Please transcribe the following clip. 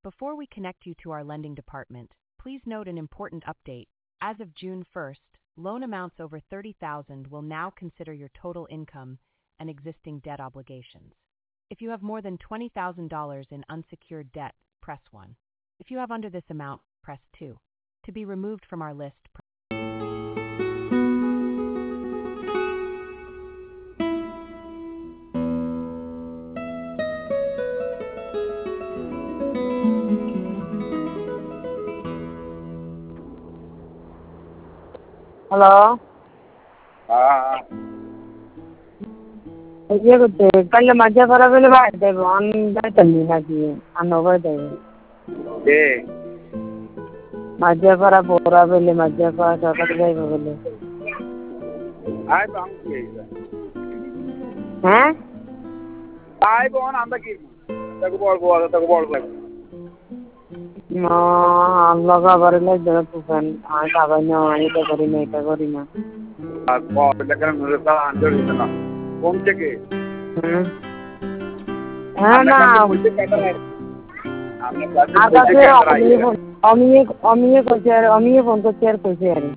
Before we connect you to our lending department, please note an important update. As of June 1st, loan amounts over $30,000 will now consider your total income and existing debt obligations. If you have more than $20,000 in unsecured debt, press 1. If you have under this amount, press 2. To be removed from our list, Hello. ये कुछ कल मजा करा बेले बात है one दा चलनी ना की अनोवर दे मजा करा बोरा बेले मजा करा सकत जाए बेले आय तो हम की हैं आय बोन आंदा की तक बोल लगा बरले जरा तुफान आ कागज आए तो करी ना और लेकिन मुझे तो आंसर देना कौन से के है ना मुझे कहता है हमने आता से अमी को शेयर को शेयर को शेयर